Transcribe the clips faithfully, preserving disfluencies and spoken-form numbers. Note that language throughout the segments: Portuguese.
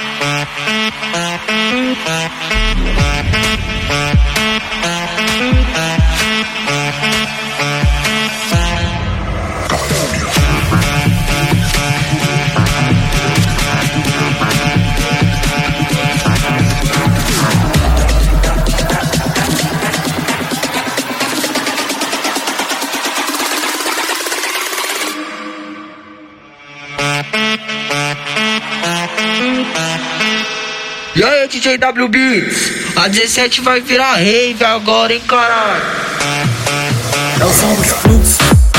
E aí, D J W Beats, a dezessete vai virar rave agora, hein, caralho. É o som dos fluxos.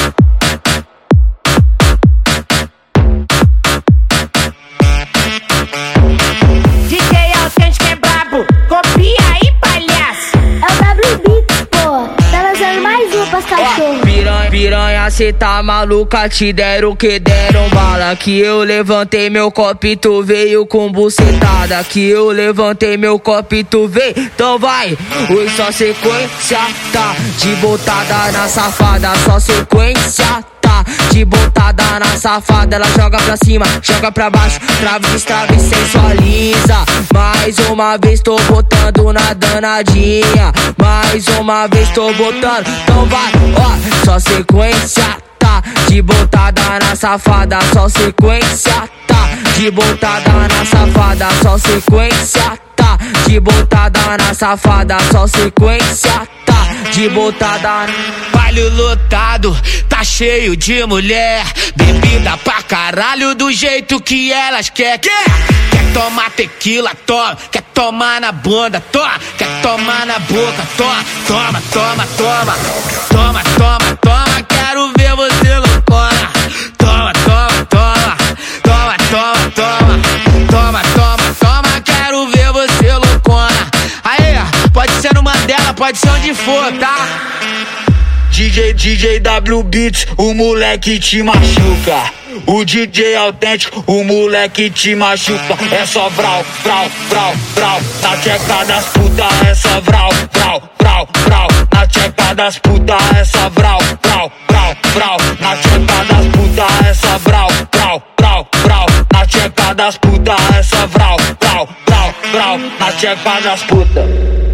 D J Autêntico é brabo, copia aí, palhaço. É o W Beats, pô, tá lançando mais um pras cachorros. Piranha, piranha, cê tá maluca, te deram o que deram bala. Que eu levantei meu copo e tu veio com bucetada. Que eu levantei meu copo e tu veio, então vai. Oi, só sequência, tá, de botada na safada. Só sequência, tá, de botada na safada. Ela joga pra cima, joga pra baixo, trava, destrava e sensualiza. Mais uma vez tô botando na danadinha. Mais uma vez tô botando, então vai, ó. Só sequência, tá, de botada na safada. Só sequência, tá, de botada na safada. Só sequência, tá, de botada na safada. Só sequência, tá, de botada. Baile lotado, tá cheio de mulher. Bebida pra caralho do jeito que elas quer. Quer, quer tomar tequila, toma. Quer tomar na bunda, toma. Quer tomar na boca, toma. Toma, toma, toma. Toma, toma, toma. Quero ver você loucona. Toma, toma, toma. Toma, toma, toma. Toma, toma, toma. Quero ver você loucona. Aí, pode ser no Mandela, pode ser onde for, tá? D J, D J W Beats, o moleque te machuca. O D J Autêntico, o moleque te machuca. É só vral, vral, vral, vral. Na tcheca das puta é só vral, vral, vral, vral. Na tcheca das puta é só vral, vral, vral, vral. Na tcheca das puta é só vral, vral, vral, vral. Na tcheca das puta é só vral, vral, vral, vral. Na tcheca das puta.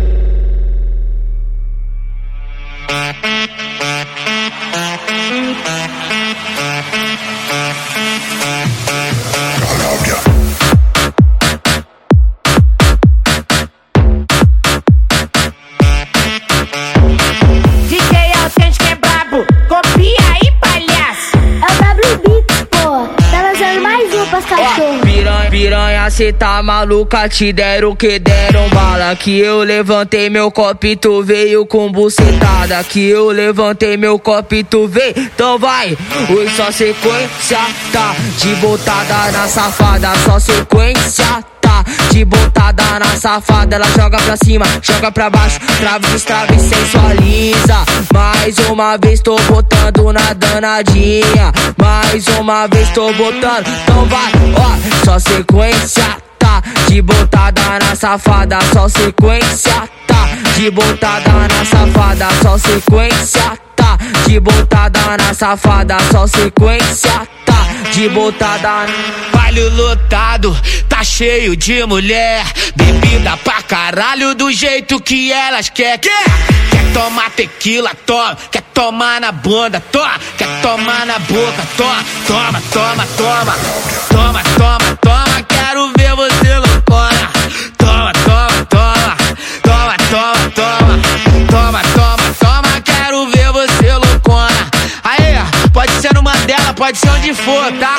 D J Autêntico é brabo, copia aí, palhaço. É o W Beats, pô, tá lançando mais um pras cachorros. Piranha, piranha, cê tá maluca, te deram o que deram bala. Que eu levantei meu copo e tu veio com bucetada. Que eu levantei meu copo e tu veio, então vai. Oi, só sequência, tá, de botada na safada. Só sequência, tá, de botada na safada. Ela joga pra cima, joga pra baixo, trava, destrava e sensualiza. Mais uma vez tô botando na danadinha. Mais uma vez tô botando, então vai, ó. Só sequência, tá, de botada na safada. Só sequência, tá, de botada na safada. Só sequência, tá, de botada na safada. Só sequência, tá, de botada. Baile lotado, tá cheio de mulher. Bebida pra caralho do jeito que elas quer. Quer, quer tomar tequila, toma. Quer tomar na bunda, toma. Quer tomar na boca, toma. Toma, toma, toma. Toma, toma, toma. Quero ver você loucona. Toma, toma, toma. Toma, toma, toma. Toma, toma, toma. Quero ver você loucona. Aí, pode ser no Mandela, pode ser onde for, tá?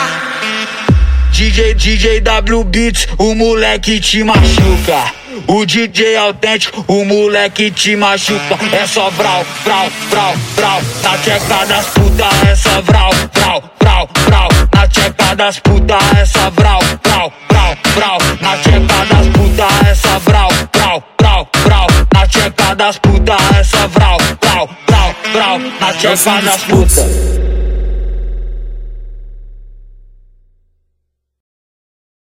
D J, D J W Beats, o moleque te machuca. O D J Autêntico, o moleque te machuca. É só vral, vral, vral, vral. Na tcheca das puta é só vral, vral, vral, vral. Na tcheca das puta é só vral, vral, vral, vral. Na tcheca das puta é só vral, vral, vral, vral. Na tcheca das puta é só vral, vral, vral, vral. Na tcheca das puta.